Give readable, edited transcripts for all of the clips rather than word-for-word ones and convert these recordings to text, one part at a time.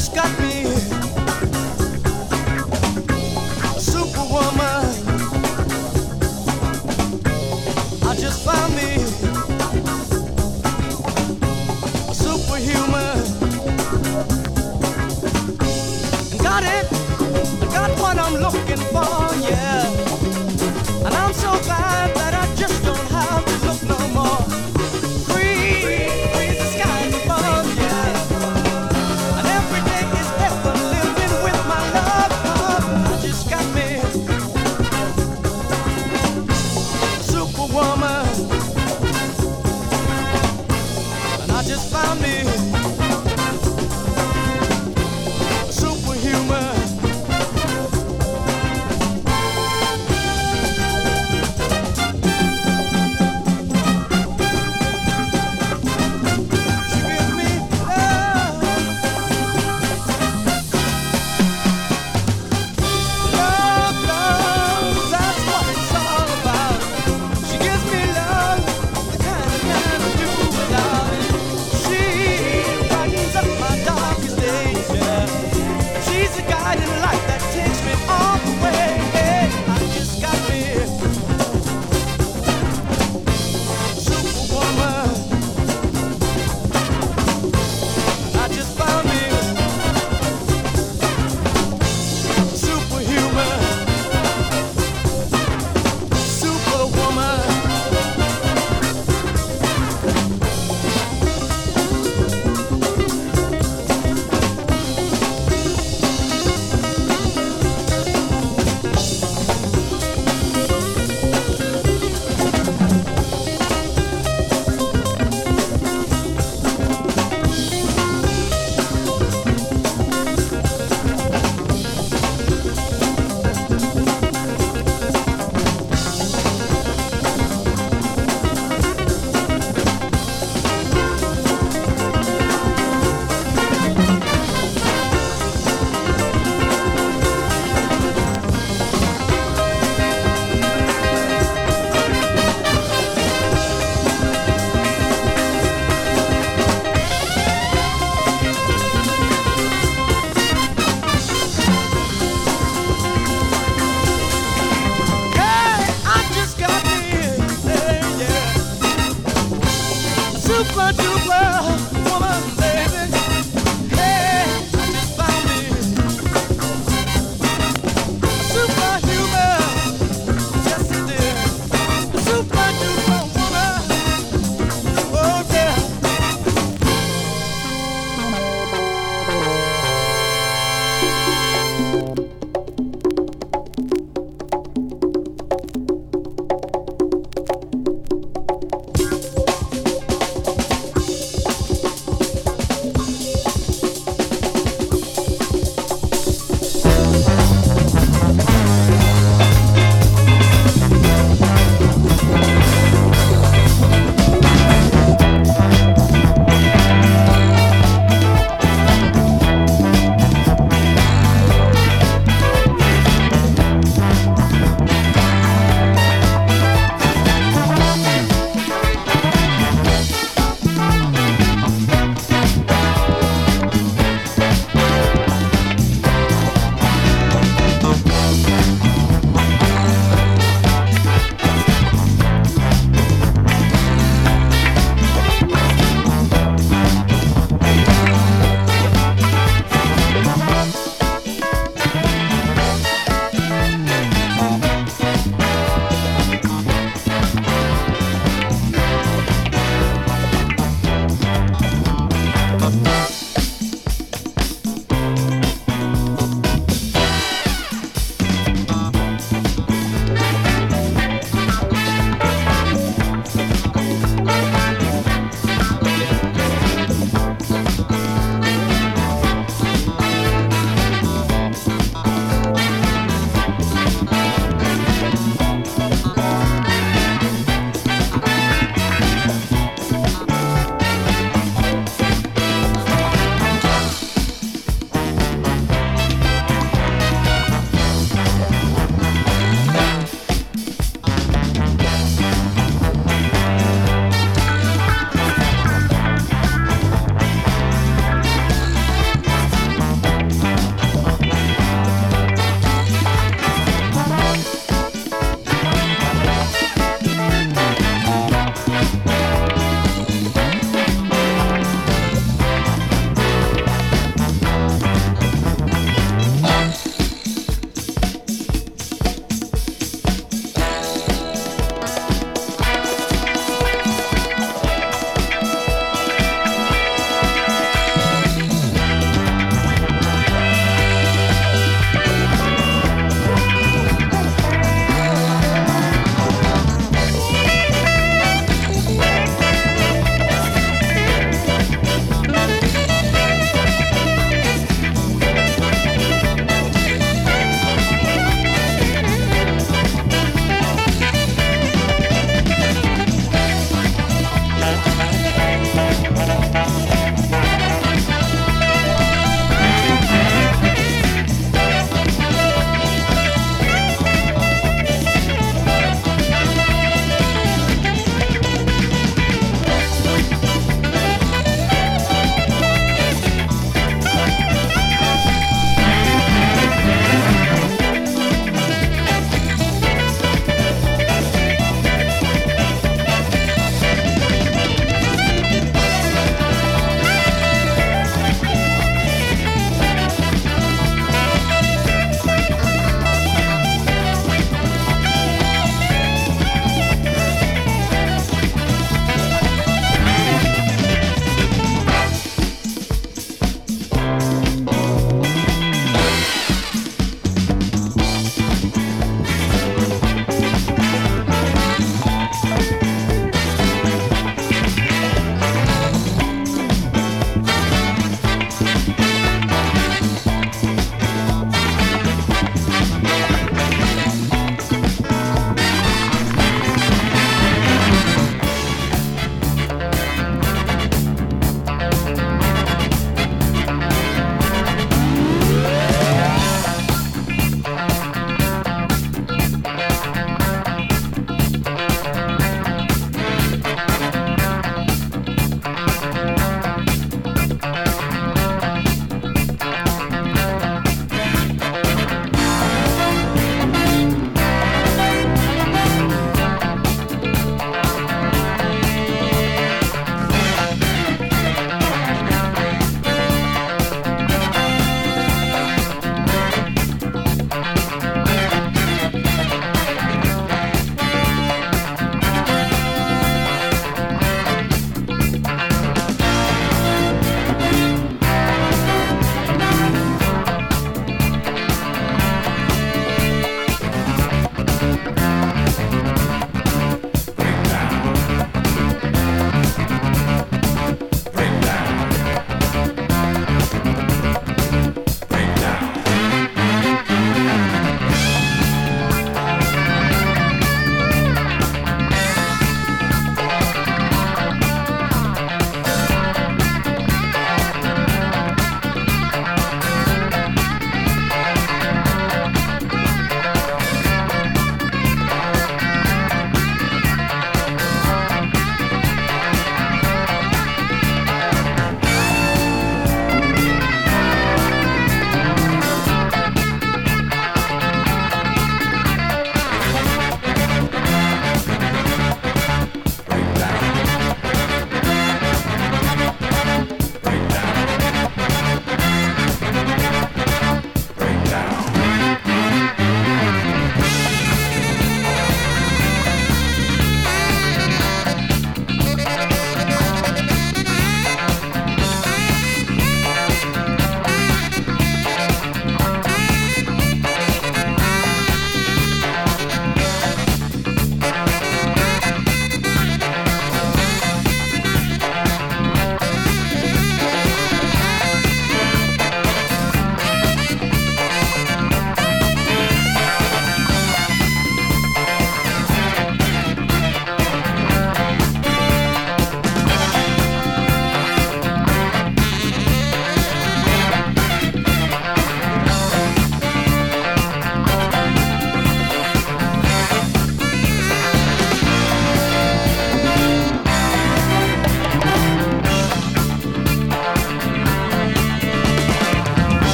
just got me a superwoman. I just found me a superhuman. Got it, got what I'm looking for, yeah. And I'm so glad that I just don't have to look no more. Free the skies above, yeah. And every day is heaven living with my love. I just got me a superwoman. And I just found me a superhuman.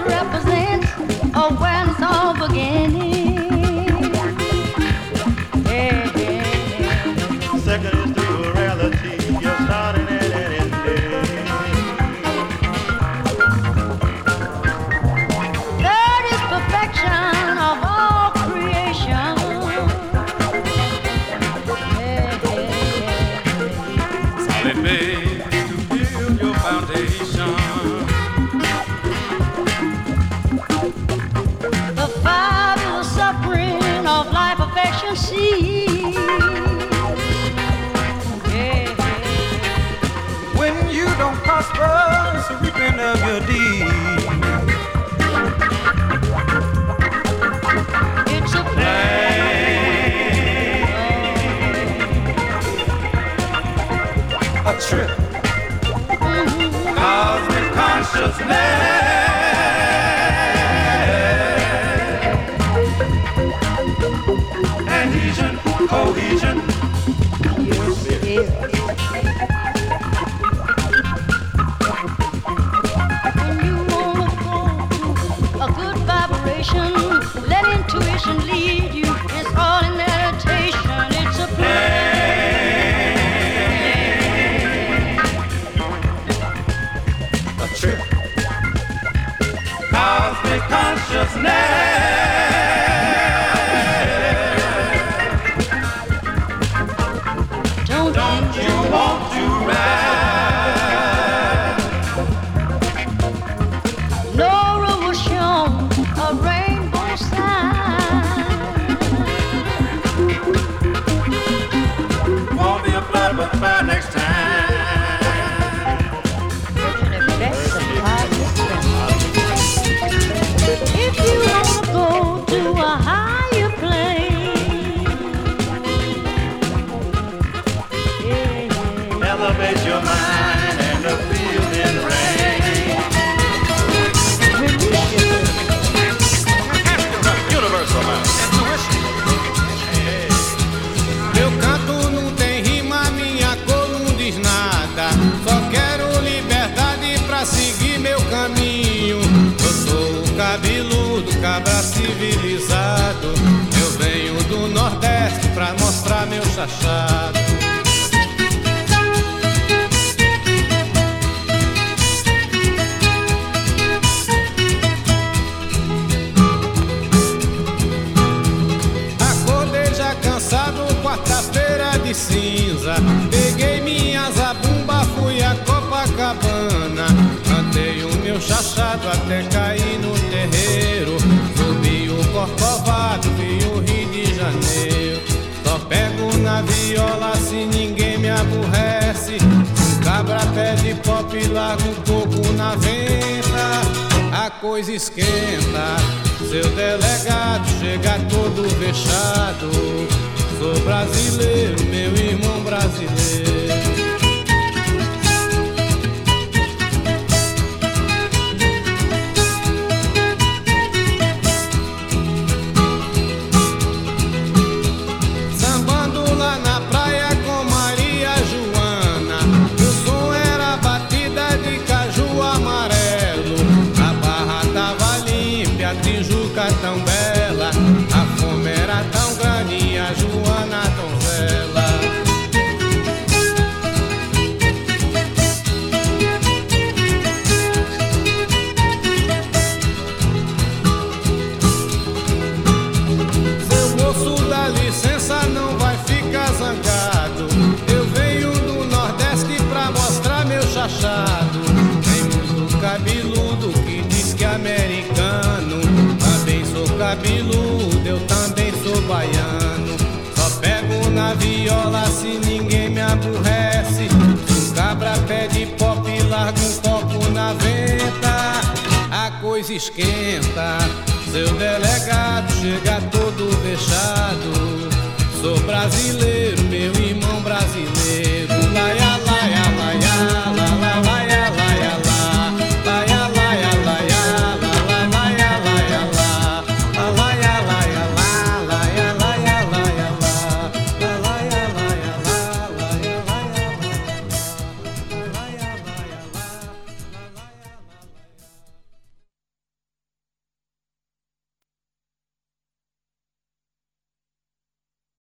represents when it's all beginning. Yeah, yeah, yeah. Second is the reality, you're starting and ending. Third is perfection of all creation. Yeah, yeah, yeah. Solid base to build your foundation. The five is the suffering of life affection. See, yeah, When you don't prosper, it's the reaping of your deed. it's a A trip. Cosmic consciousness. Adhesion, cohesion. When you wanna go to a good vibration, let intuition lead you. It's all in meditation. It's a A trip. Cosmic consciousness. Don't You want to ride? no road was shown a rainbow sign. Won't be a flood, but by next time. If you wanna go to a higher plane, yeah, Elevate your mind and the feeling rain. Universal man. Meu canto não tem rima, minha cor não diz nada. Só quero liberdade pra seguir meu caminho. Eu sou o cabeludo, cabra civilizado. Eu venho do Nordeste pra mostrar meu chachado. Acordei já cansado, quarta-feira de cinza. Peguei minha zabumba, fui a Copacabana. Cantei o meu chachado até cair no terreiro. Subi o Corcovado, vi o Rio de Janeiro. Só pego na viola se ninguém me aborrece. Um cabra pede pop e larga um pouco na venta. A coisa esquenta, seu delegado chega todo vexado. Sou brasileiro, meu irmão brasileiro. Sambando lá na praia com Maria Joana. O som era batida de caju amarelo. A barra tava limpa, a Tijuca tão bela. A fome era tão grande e a Joana donzela. Seu moço dá licença, não vai ficar zangado. Eu venho do Nordeste pra mostrar meu chachado. Tem muito cabeludo que diz que é americano. Também sou cabeludo, eu também sou baiano. Só pego na viola se ninguém me aborrece. Se um cabra pede pop e larga um copo na venta. A coisa esquenta, seu delegado chega todo vexado. Sou brasileiro, meu irmão brasileiro.